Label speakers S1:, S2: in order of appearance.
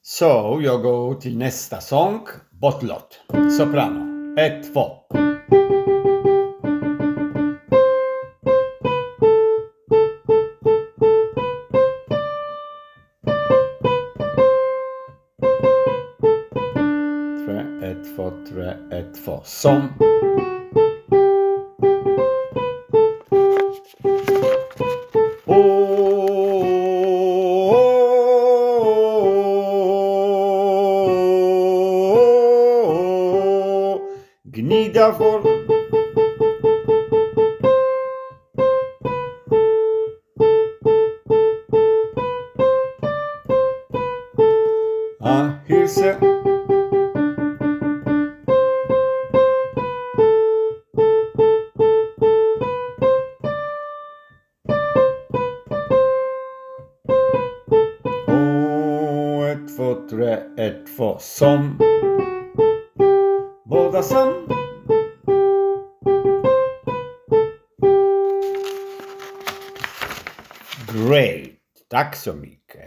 S1: Så jag går till nästa sång. Botlott. Soprano. 1, 2. 1, 2, 3, 1, 2. Som. Gnida får. Hilse. Ett, två, tre, ett, två. Som. Båda som. Great. Tack så mycket.